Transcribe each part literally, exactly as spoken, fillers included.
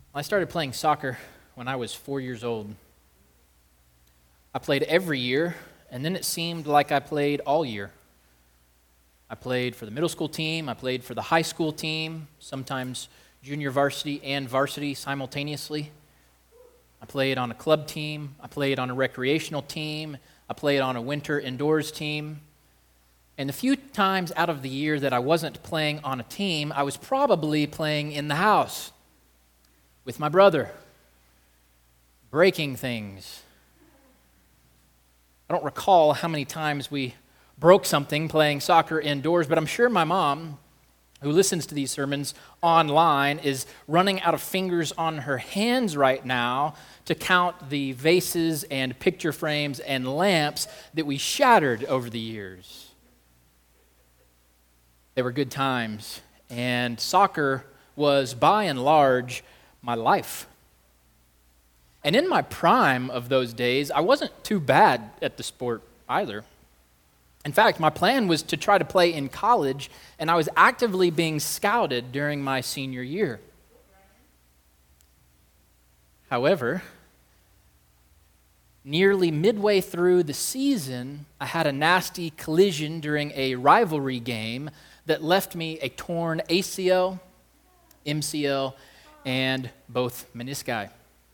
I started playing soccer when I was four years old. I played every year, and then it seemed like I played all year. I played for the middle school team, I played for the high school team, sometimes junior varsity and varsity simultaneously. I played on a club team, I played on a recreational team, I played on a winter indoors team. And the few times out of the year that I wasn't playing on a team, I was probably playing in the house with my brother, breaking things. I don't recall how many times we broke something playing soccer indoors, but I'm sure my mom, who listens to these sermons online, is running out of fingers on her hands right now to count the vases and picture frames and lamps that we shattered over the years. They were good times, and soccer was, by and large, my life. And in my prime of those days, I wasn't too bad at the sport either. In fact, my plan was to try to play in college, and I was actively being scouted during my senior year. However, nearly midway through the season, I had a nasty collision during a rivalry game that left me a torn A C L, M C L, and both menisci.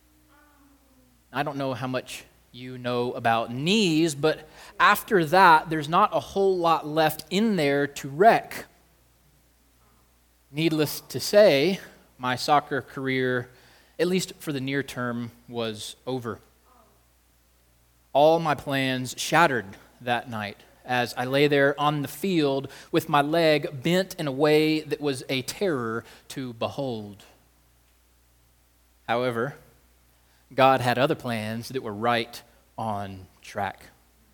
I don't know how much you know about knees, but after that, there's not a whole lot left in there to wreck. Needless to say, my soccer career, at least for the near term, was over. All my plans shattered that night as I lay there on the field with my leg bent in a way that was a terror to behold. However, God had other plans that were right on track.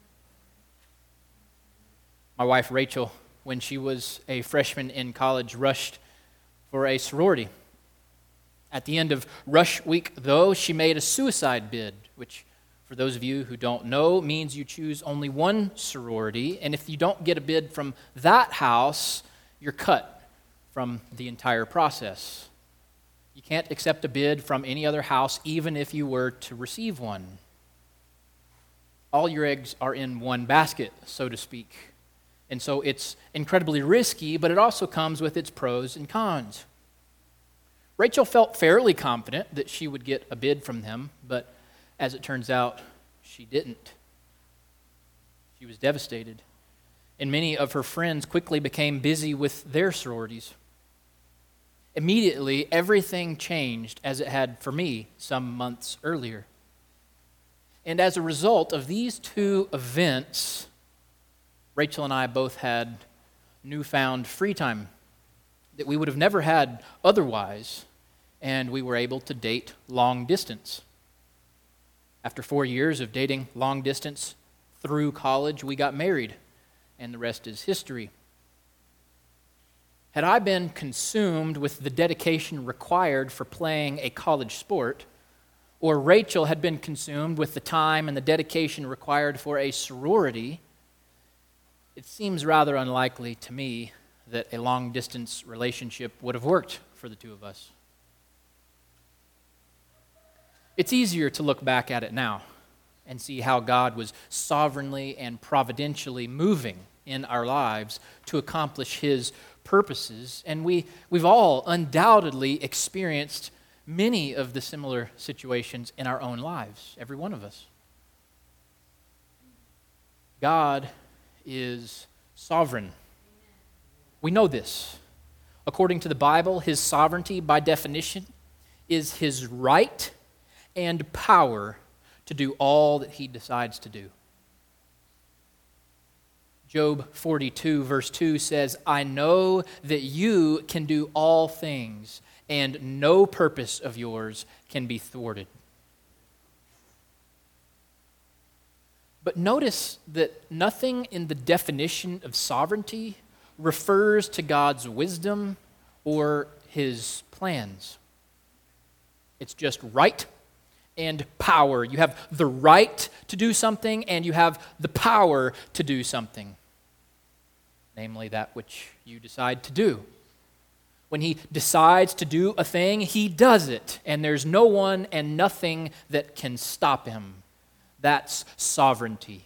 My wife Rachel, when she was a freshman in college, rushed for a sorority. At the end of rush week, though, she made a suicide bid, which, for those of you who don't know, means you choose only one sorority, and if you don't get a bid from that house, you're cut from the entire process. You can't accept a bid from any other house, even if you were to receive one. All your eggs are in one basket, so to speak. And so it's incredibly risky, but it also comes with its pros and cons. Rachel felt fairly confident that she would get a bid from them, but as it turns out, she didn't. She was devastated. And many of her friends quickly became busy with their sororities. Immediately, everything changed as it had for me some months earlier. And as a result of these two events, Rachel and I both had newfound free time that we would have never had otherwise, and we were able to date long distance. After four years of dating long distance through college, we got married, and the rest is history. Had I been consumed with the dedication required for playing a college sport, or Rachel had been consumed with the time and the dedication required for a sorority, it seems rather unlikely to me that a long-distance relationship would have worked for the two of us. It's easier to look back at it now and see how God was sovereignly and providentially moving in our lives to accomplish His purposes, and we, we've all undoubtedly experienced many of the similar situations in our own lives, every one of us. God is sovereign. We know this. According to the Bible, His sovereignty, by definition, is His right and power to do all that He decides to do. Job forty-two, verse two says, I know that you can do all things, and no purpose of yours can be thwarted. But notice that nothing in the definition of sovereignty refers to God's wisdom or His plans. It's just right and power. You have the right to do something, and you have the power to do something, namely that which you decide to do. When he decides to do a thing, he does it, and there's no one and nothing that can stop him. That's sovereignty.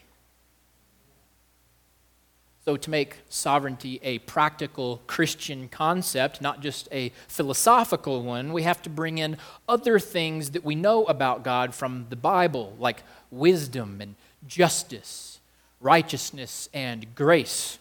So to make sovereignty a practical Christian concept, not just a philosophical one, we have to bring in other things that we know about God from the Bible, like wisdom and justice, righteousness and grace.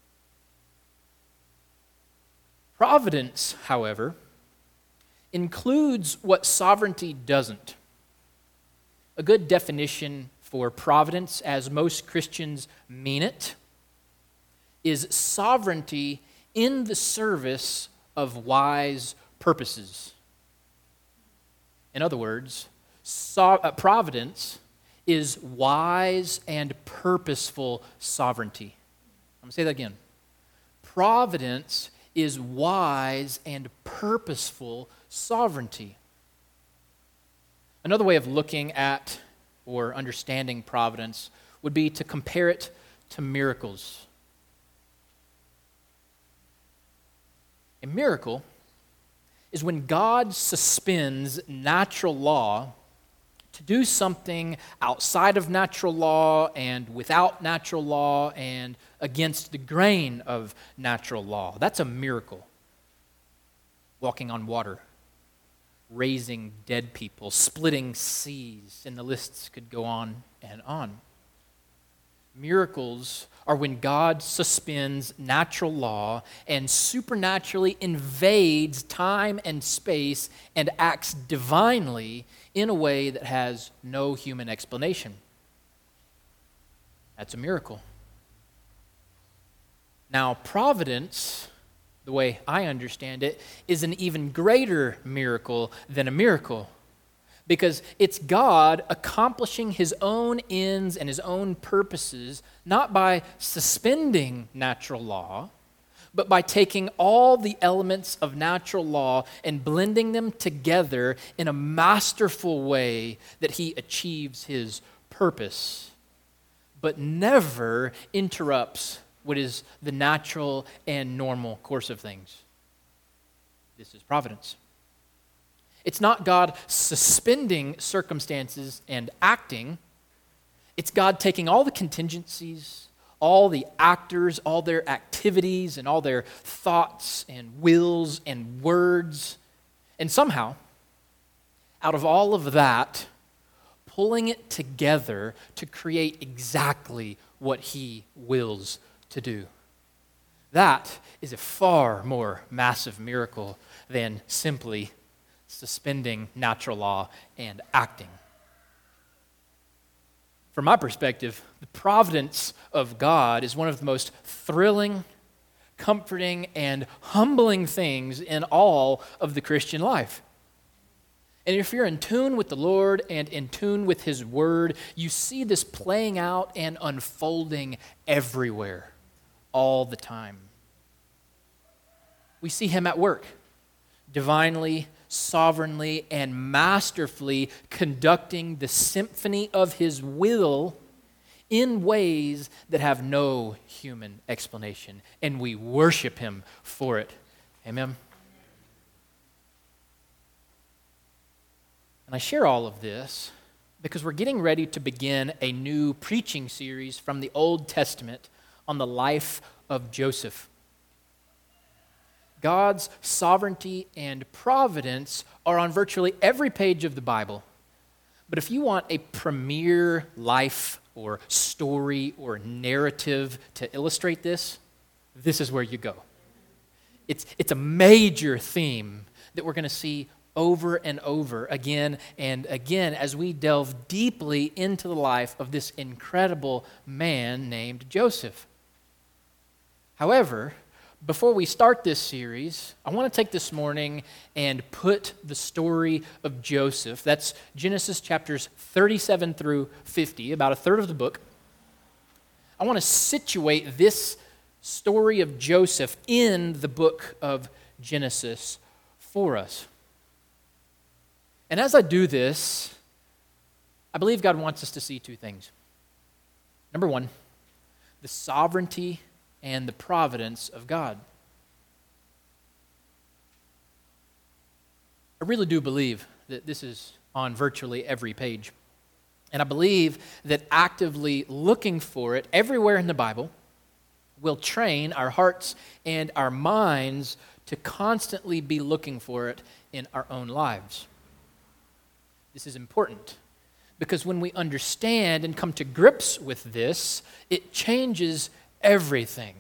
Providence, however, includes what sovereignty doesn't. A good definition for providence, as most Christians mean it, is sovereignty in the service of wise purposes. In other words, so, uh, providence is wise and purposeful sovereignty. I'm going to say that again. Providence is wise and purposeful sovereignty. Another way of looking at or understanding providence would be to compare it to miracles. A miracle is when God suspends natural law to do something outside of natural law and without natural law and against the grain of natural law. That's a miracle. Walking on water, raising dead people, splitting seas, and the lists could go on and on. Miracles are when God suspends natural law and supernaturally invades time and space and acts divinely in a way that has no human explanation. That's a miracle. Now, providence, the way I understand it, is an even greater miracle than a miracle, because it's God accomplishing his own ends and his own purposes, not by suspending natural law, but by taking all the elements of natural law and blending them together in a masterful way that he achieves his purpose, but never interrupts what is the natural and normal course of things. This is providence. It's not God suspending circumstances and acting. It's God taking all the contingencies, all the actors, all their activities, and all their thoughts and wills and words, and somehow, out of all of that, pulling it together to create exactly what he wills to do. That is a far more massive miracle than simply suspending natural law and acting. From my perspective, the providence of God is one of the most thrilling, comforting, and humbling things in all of the Christian life. And if you're in tune with the Lord and in tune with his word, you see this playing out and unfolding everywhere, all the time. We see him at work, divinely, sovereignly, and masterfully conducting the symphony of his will in ways that have no human explanation, and we worship him for it. Amen? And I share all of this because we're getting ready to begin a new preaching series from the Old Testament on the life of Joseph. God's sovereignty and providence are on virtually every page of the Bible. But if you want a premier life or story or narrative to illustrate this, this is where you go. It's, it's a major theme that we're going to see over and over again and again as we delve deeply into the life of this incredible man named Joseph. However, before we start this series, I want to take this morning and put the story of Joseph, that's Genesis chapters thirty-seven through fifty, about a third of the book. I want to situate this story of Joseph in the book of Genesis for us. And as I do this, I believe God wants us to see two things. Number one, the sovereignty and the providence of God. I really do believe that this is on virtually every page. And I believe that actively looking for it everywhere in the Bible will train our hearts and our minds to constantly be looking for it in our own lives. This is important because when we understand and come to grips with this, it changes everything.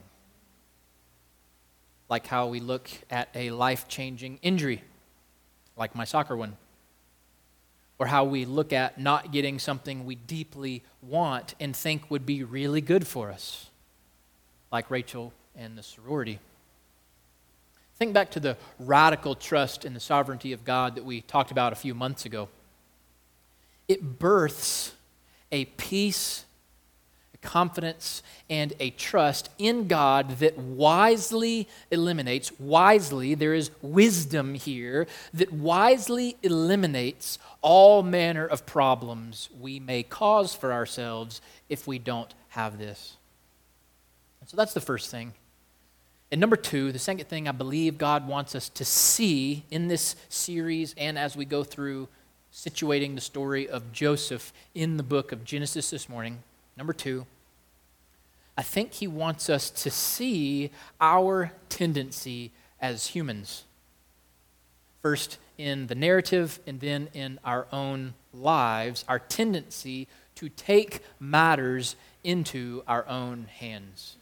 Like how we look at a life-changing injury, like my soccer one. Or how we look at not getting something we deeply want and think would be really good for us, like Rachel and the sorority. Think back to the radical trust in the sovereignty of God that we talked about a few months ago. It births a peace, a confidence, and a trust in God that wisely eliminates, wisely, there is wisdom here, that wisely eliminates all manner of problems we may cause for ourselves if we don't have this. And so that's the first thing. And number two, the second thing I believe God wants us to see in this series and as we go through situating the story of Joseph in the book of Genesis this morning, number two, I think he wants us to see our tendency as humans. First in the narrative and then in our own lives, our tendency to take matters into our own hands.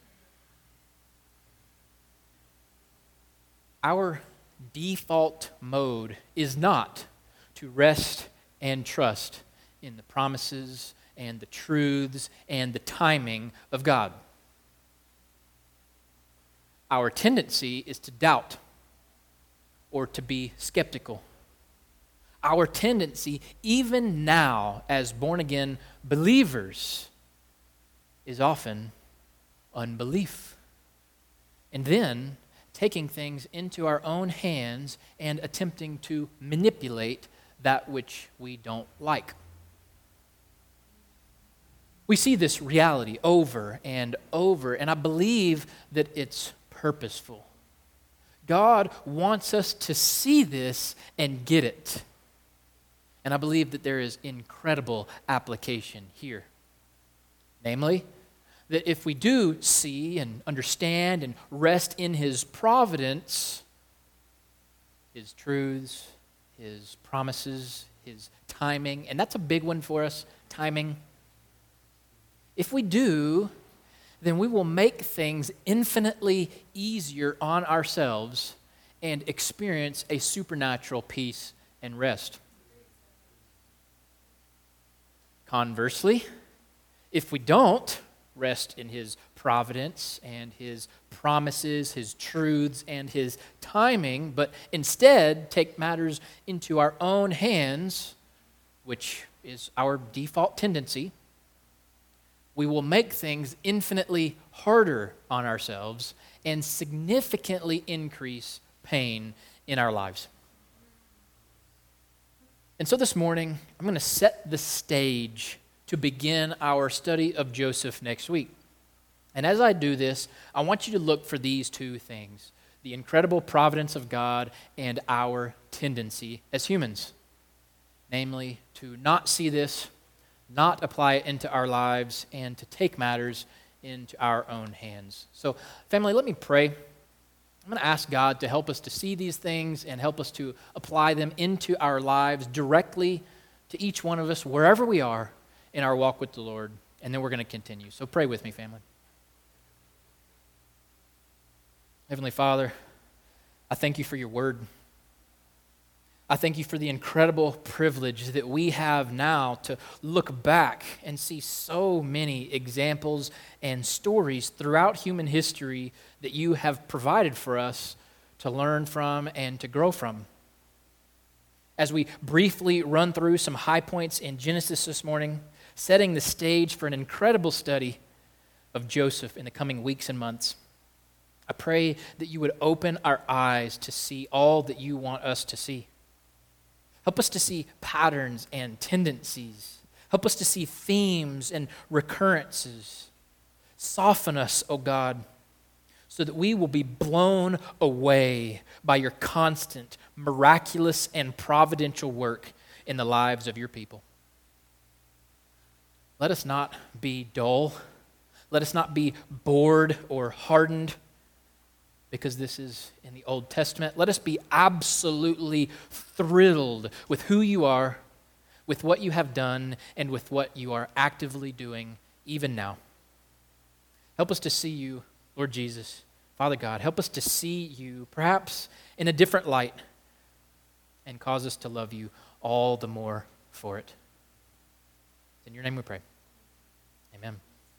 Our default mode is not to rest and trust in the promises and the truths and the timing of God. Our tendency is to doubt or to be skeptical. Our tendency, even now as born-again believers, is often unbelief. And then taking things into our own hands and attempting to manipulate that which we don't like. We see this reality over and over, and I believe that it's purposeful. God wants us to see this and get it. And I believe that there is incredible application here. Namely, that if we do see and understand and rest in His providence, His truths, His promises, His timing, and that's a big one for us, timing. If we do, then we will make things infinitely easier on ourselves and experience a supernatural peace and rest. Conversely, if we don't rest in His providence and His promises, His truths, and His timing, but instead take matters into our own hands, which is our default tendency, we will make things infinitely harder on ourselves and significantly increase pain in our lives. And so this morning, I'm going to set the stage to begin our study of Joseph next week. And as I do this, I want you to look for these two things: the incredible providence of God and our tendency as humans. Namely, to not see this, not apply it into our lives, and to take matters into our own hands. So, family, let me pray. I'm going to ask God to help us to see these things and help us to apply them into our lives directly to each one of us, wherever we are in our walk with the Lord. And then we're going to continue. So pray with me, family. Heavenly Father, I thank you for your word. I thank you for the incredible privilege that we have now to look back and see so many examples and stories throughout human history that you have provided for us to learn from and to grow from. As we briefly run through some high points in Genesis this morning, setting the stage for an incredible study of Joseph in the coming weeks and months, I pray that you would open our eyes to see all that you want us to see. Help us to see patterns and tendencies. Help us to see themes and recurrences. Soften us, O God, so that we will be blown away by your constant, miraculous, and providential work in the lives of your people. Let us not be dull. Let us not be bored or hardened, because this is in the Old Testament. Let us be absolutely thrilled with who you are, with what you have done, and with what you are actively doing even now. Help us to see you, Lord Jesus, Father God. Help us to see you perhaps in a different light, and cause us to love you all the more for it. In your name we pray. Amen.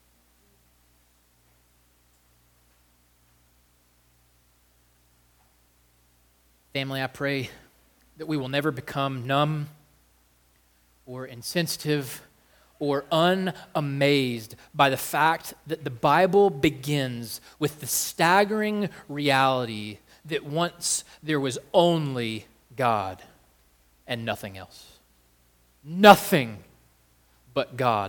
Family, I pray that we will never become numb or insensitive or unamazed by the fact that the Bible begins with the staggering reality that once there was only God and nothing else. Nothing but God.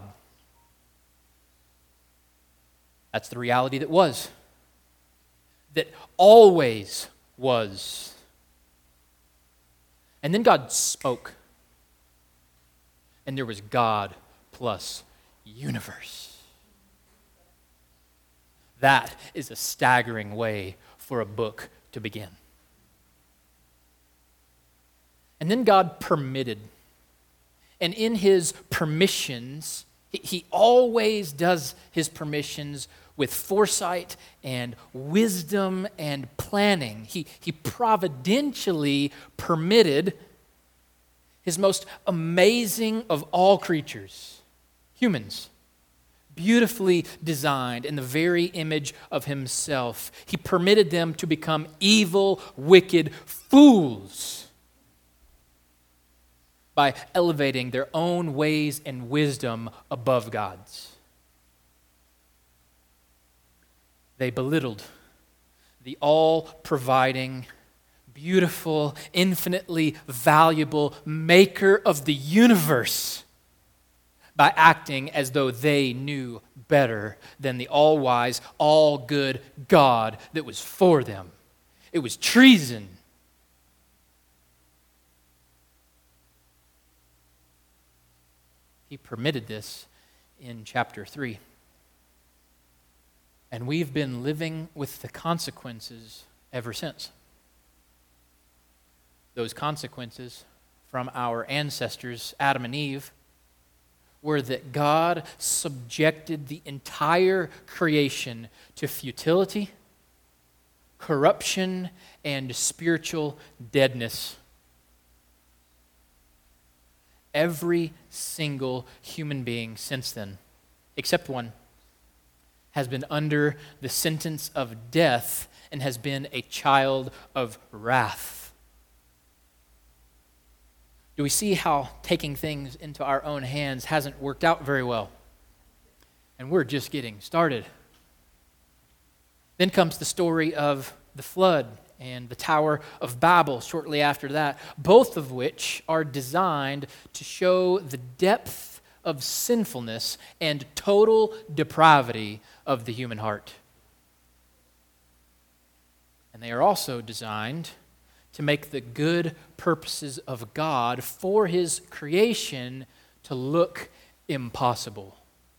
That's the reality that was. That always was. And then God spoke. And there was God plus universe. That is a staggering way for a book to begin. And then God permitted. And in his permissions, he always does his permissions with foresight and wisdom and planning. He, he providentially permitted his most amazing of all creatures, humans, beautifully designed in the very image of himself. He permitted them to become evil, wicked fools by elevating their own ways and wisdom above God's. They belittled the all-providing, beautiful, infinitely valuable maker of the universe by acting as though they knew better than the all-wise, all-good God that was for them. It was treason. He permitted this in chapter three. And we've been living with the consequences ever since. Those consequences from our ancestors, Adam and Eve, were that God subjected the entire creation to futility, corruption, and spiritual deadness. Every single human being since then, except one, has been under the sentence of death and has been a child of wrath. Do we see how taking things into our own hands hasn't worked out very well? And we're just getting started. Then comes the story of the flood and the Tower of Babel shortly after that, both of which are designed to show the depth of sinfulness and total depravity of the human heart. And they are also designed to make the good purposes of God for his creation to look impossible.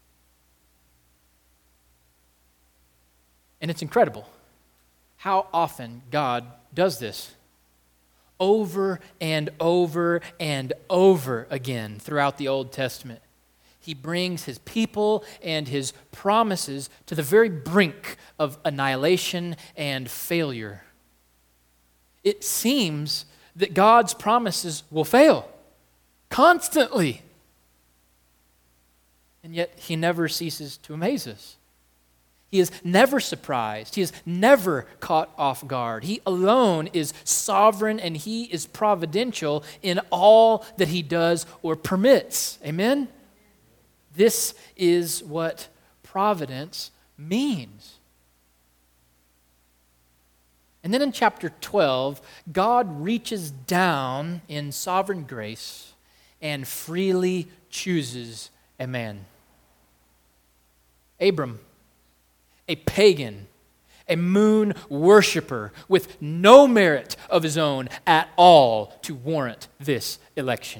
And it's incredible how often God does this. Over and over and over again throughout the Old Testament. He brings his people and his promises to the very brink of annihilation and failure. It seems that God's promises will fail constantly. And yet he never ceases to amaze us. He is never surprised. He is never caught off guard. He alone is sovereign and he is providential in all that he does or permits. Amen? This is what providence means. And then in chapter twelve, God reaches down in sovereign grace and freely chooses a man. Abram, a pagan, a moon worshiper with no merit of his own at all to warrant this election.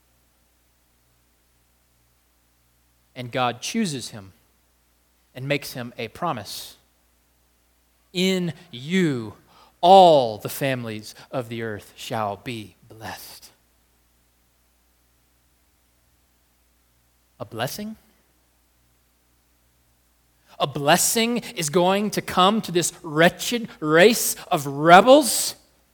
And God chooses him and makes him a promise. In you, all the families of the earth shall be blessed. A blessing? A blessing is going to come to this wretched race of rebels?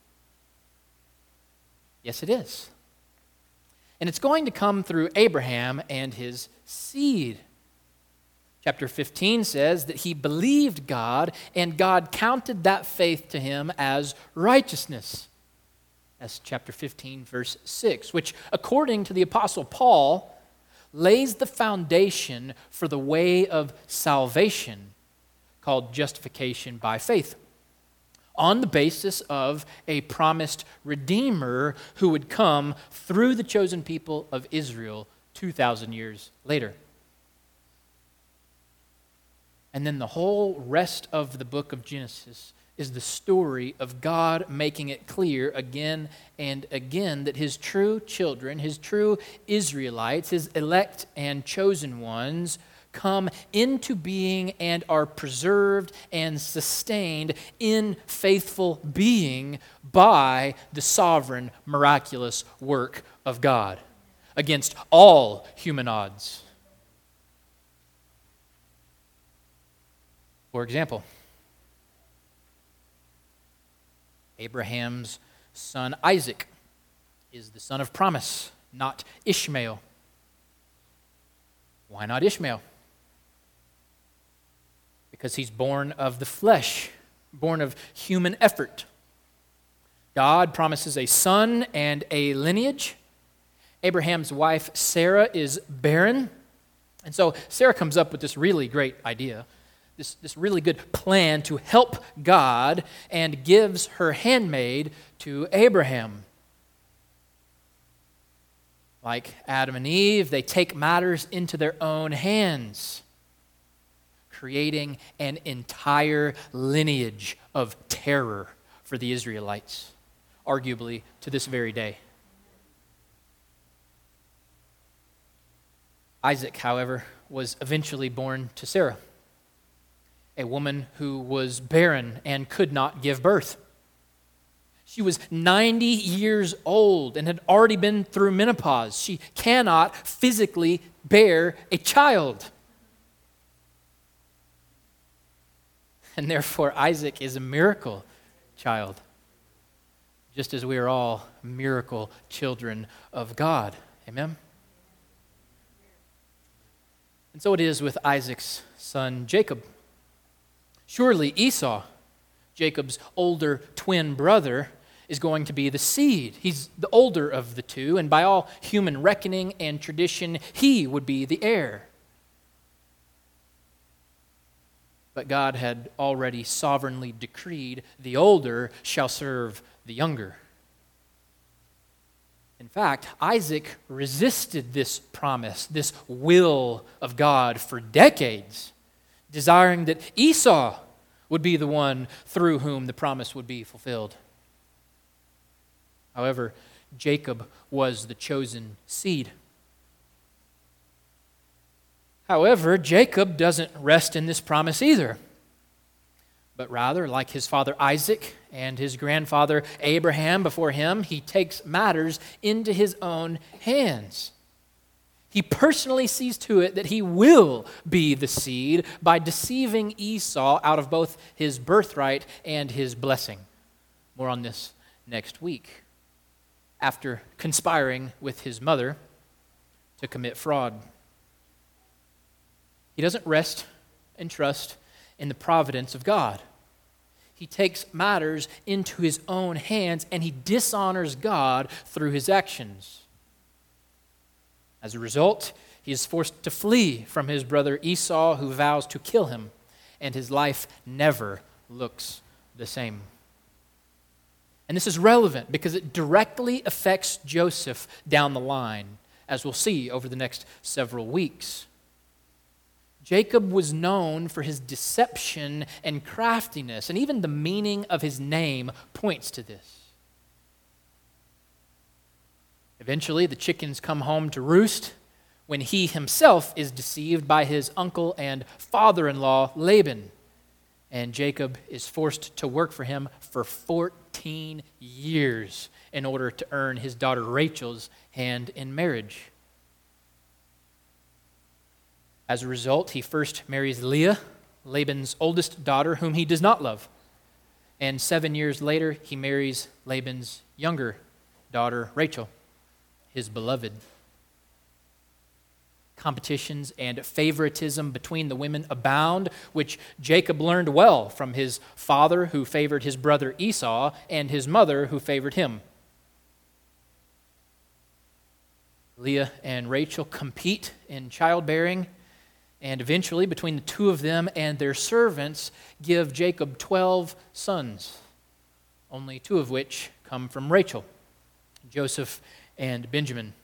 Yes, it is. And it's going to come through Abraham and his seed. Chapter fifteen says that he believed God, and God counted that faith to him as righteousness. That's chapter fifteen, verse six, which, according to the Apostle Paul, lays the foundation for the way of salvation called justification by faith, on the basis of a promised Redeemer who would come through the chosen people of Israel two thousand years later. And then the whole rest of the book of Genesis is the story of God making it clear again and again that his true children, his true Israelites, his elect and chosen ones, come into being and are preserved and sustained in faithful being by the sovereign, miraculous work of God against all human odds. For example, Abraham's son Isaac is the son of promise, not Ishmael. Why not Ishmael? Because he's born of the flesh, born of human effort. God promises a son and a lineage. Abraham's wife Sarah is barren. And so Sarah comes up with this really great idea. This, this really good plan to help God, and gives her handmaid to Abraham. Like Adam and Eve, they take matters into their own hands, creating an entire lineage of terror for the Israelites, arguably to this very day. Isaac, however, was eventually born to Sarah, a woman who was barren and could not give birth. She was ninety years old and had already been through menopause. She cannot physically bear a child. And therefore, Isaac is a miracle child, just as we are all miracle children of God. Amen? And so it is with Isaac's son Jacob. Surely Esau, Jacob's older twin brother, is going to be the seed. He's the older of the two, and by all human reckoning and tradition, he would be the heir. But God had already sovereignly decreed the older shall serve the younger. In fact, Isaac resisted this promise, this will of God for decades, desiring that Esau would be the one through whom the promise would be fulfilled. However, Jacob was the chosen seed. However, Jacob doesn't rest in this promise either, but rather, like his father Isaac and his grandfather Abraham before him, he takes matters into his own hands. He personally sees to it that he will be the seed by deceiving Esau out of both his birthright and his blessing. More on this next week, after conspiring with his mother to commit fraud. He doesn't rest and trust in the providence of God. He takes matters into his own hands, and he dishonors God through his actions. As a result, he is forced to flee from his brother Esau, who vows to kill him, and his life never looks the same. And this is relevant because it directly affects Joseph down the line, as we'll see over the next several weeks. Jacob was known for his deception and craftiness, and even the meaning of his name points to this. Eventually, the chickens come home to roost when he himself is deceived by his uncle and father-in-law Laban, and Jacob is forced to work for him for fourteen years in order to earn his daughter Rachel's hand in marriage. As a result, he first marries Leah, Laban's oldest daughter, whom he does not love. And seven years later, he marries Laban's younger daughter, Rachel, his beloved. Competitions and favoritism between the women abound, which Jacob learned well from his father, who favored his brother Esau, and his mother, who favored him. Leah and Rachel compete in childbearing, and eventually, between the two of them and their servants, give Jacob twelve sons, only two of which come from Rachel, Joseph and Benjamin.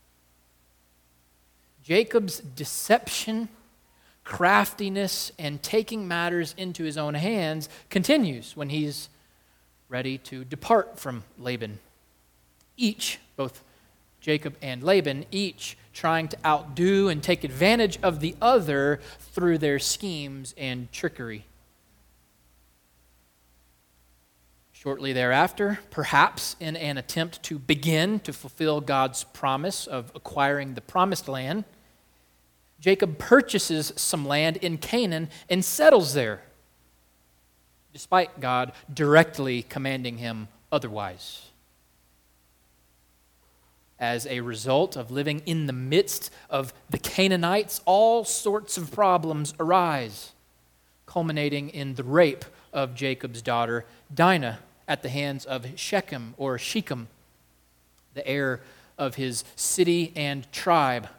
Jacob's deception, craftiness, and taking matters into his own hands continues when he's ready to depart from Laban. Each, both Jacob and Laban, each trying to outdo and take advantage of the other through their schemes and trickery. Shortly thereafter, perhaps in an attempt to begin to fulfill God's promise of acquiring the promised land, Jacob purchases some land in Canaan and settles there, despite God directly commanding him otherwise. As a result of living in the midst of the Canaanites, all sorts of problems arise, culminating in the rape of Jacob's daughter Dinah at the hands of Shechem or Shechem, the heir of his city and tribe.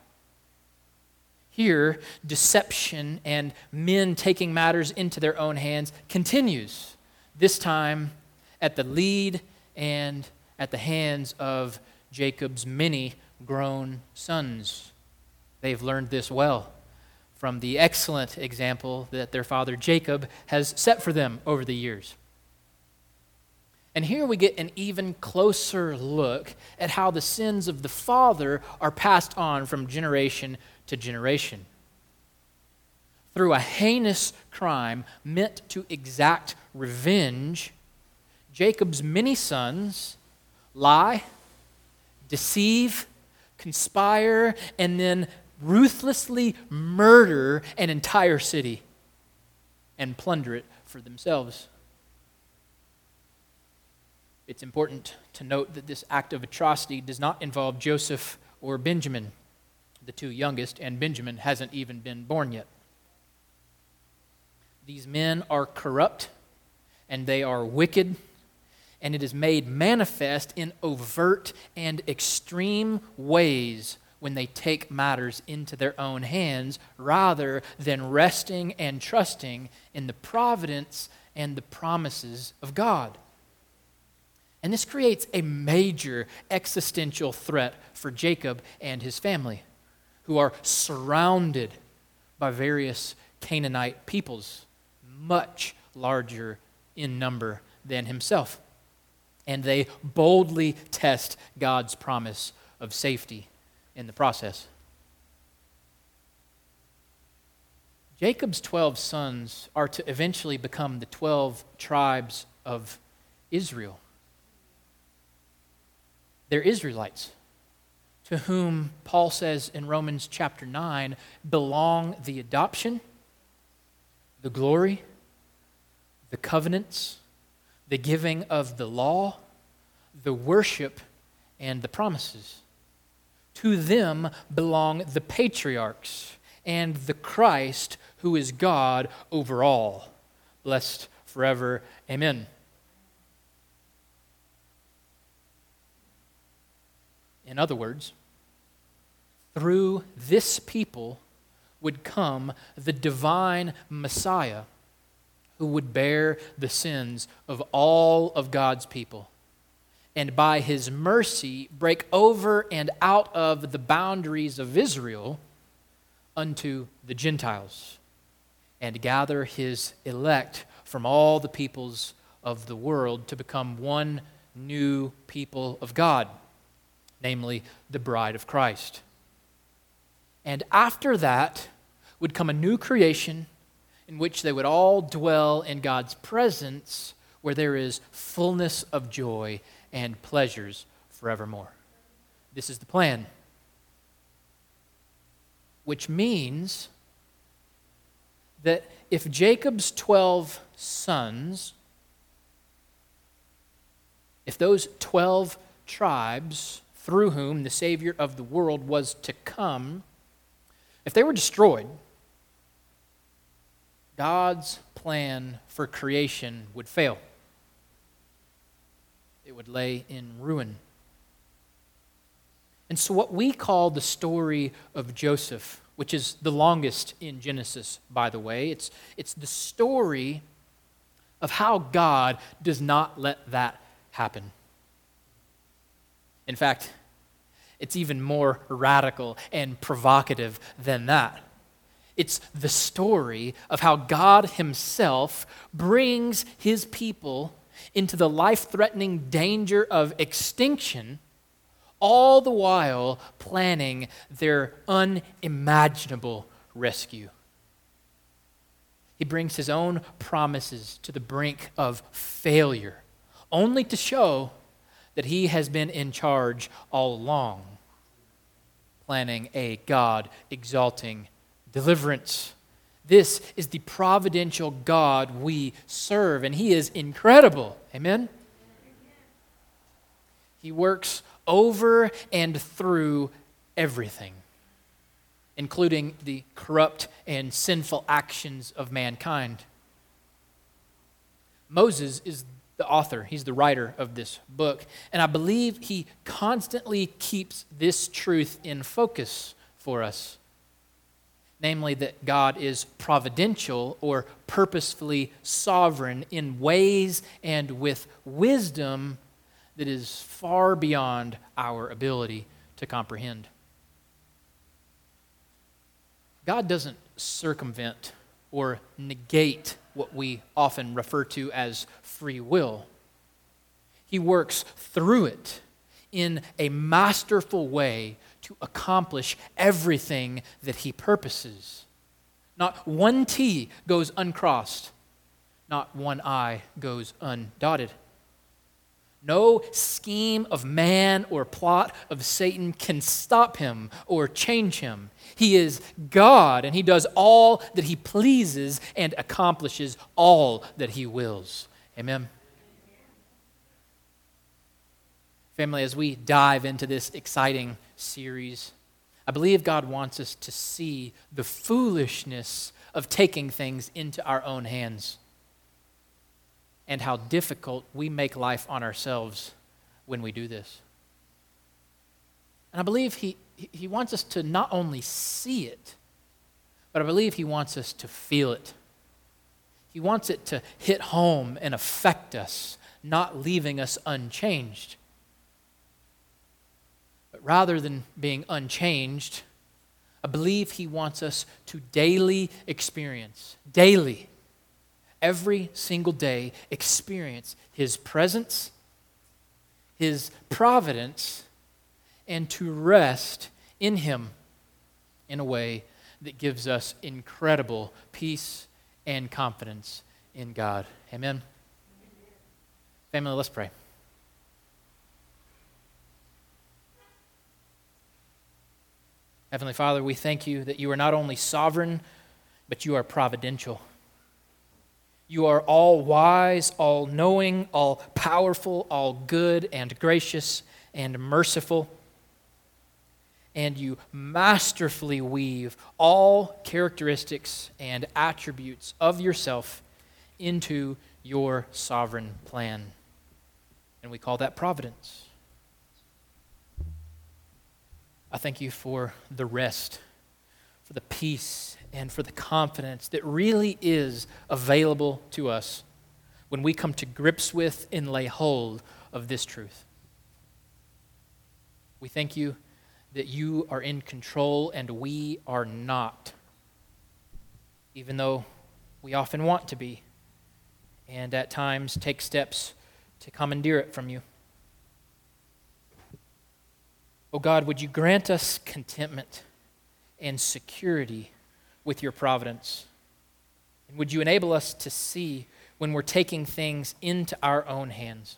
Here, deception and men taking matters into their own hands continues, this time at the lead and at the hands of Jacob's many grown sons. They've learned this well from the excellent example that their father Jacob has set for them over the years. And here we get an even closer look at how the sins of the father are passed on from generation to generation. Through a heinous crime meant to exact revenge, Jacob's many sons lie, deceive, conspire, and then ruthlessly murder an entire city and plunder it for themselves. It's important to note that this act of atrocity does not involve Joseph or Benjamin, the two youngest, and Benjamin hasn't even been born yet. These men are corrupt and they are wicked, and it is made manifest in overt and extreme ways when they take matters into their own hands rather than resting and trusting in the providence and the promises of God. And this creates a major existential threat for Jacob and his family, who are surrounded by various Canaanite peoples, much larger in number than himself. And they boldly test God's promise of safety in the process. Jacob's twelve sons are to eventually become the twelve tribes of Israel. They're Israelites, to whom Paul says in Romans chapter nine belong the adoption, the glory, the covenants, the giving of the law, the worship, and the promises. To them belong the patriarchs and the Christ who is God over all. Blessed forever. Amen. In other words, through this people would come the divine Messiah who would bear the sins of all of God's people, and by his mercy break over and out of the boundaries of Israel unto the Gentiles and gather his elect from all the peoples of the world to become one new people of God, namely the bride of Christ. And after that would come a new creation in which they would all dwell in God's presence, where there is fullness of joy and pleasures forevermore. This is the plan. Which means that if Jacob's twelve sons, if those twelve tribes through whom the Savior of the world was to come, if they were destroyed, God's plan for creation would fail. It would lay in ruin. And so what we call the story of Joseph, which is the longest in Genesis, by the way, it's, it's the story of how God does not let that happen. In fact, it's even more radical and provocative than that. It's the story of how God himself brings his people into the life-threatening danger of extinction, all the while planning their unimaginable rescue. He brings his own promises to the brink of failure, only to show that he has been in charge all along, planning a God-exalting deliverance. This is the providential God we serve, and he is incredible. Amen? He works over and through everything, including the corrupt and sinful actions of mankind. Moses is the author, he's the writer of this book, and I believe he constantly keeps this truth in focus for us. Namely, that God is providential or purposefully sovereign in ways and with wisdom that is far beyond our ability to comprehend. God doesn't circumvent or negate what we often refer to as free will. He works through it in a masterful way to accomplish everything that he purposes. Not one T goes uncrossed. Not one I goes undotted. No scheme of man or plot of Satan can stop him or change him. He is God, and he does all that he pleases and accomplishes all that he wills. Amen. Family, as we dive into this exciting series, I believe God wants us to see the foolishness of taking things into our own hands and how difficult we make life on ourselves when we do this. And I believe he, he wants us to not only see it, but I believe he wants us to feel it. He wants it to hit home and affect us, not leaving us unchanged. But rather than being unchanged, I believe he wants us to daily experience, daily, every single day, experience his presence, his providence, and to rest in him in a way that gives us incredible peace and confidence in God. Amen? Family, let's pray. Heavenly Father, we thank you that you are not only sovereign, but you are providential. You are all wise, all knowing, all powerful, all good and gracious and merciful. And you masterfully weave all characteristics and attributes of yourself into your sovereign plan. And we call that providence. I thank you for the rest, for the peace, and for the confidence that really is available to us when we come to grips with and lay hold of this truth. We thank you that you are in control and we are not. even though we often want to be, and at times take steps to commandeer it from you. Oh God, would you grant us contentment and security with your providence? And would you enable us to see when we're taking things into our own hands?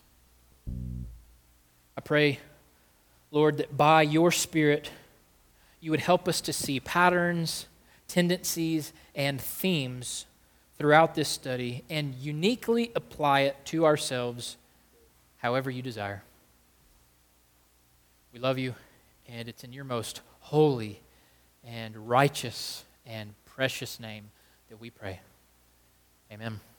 I pray, Lord, that by your Spirit, you would help us to see patterns, tendencies, and themes throughout this study and uniquely apply it to ourselves however you desire. We love you, and it's in your most holy and righteous and precious name that we pray. Amen.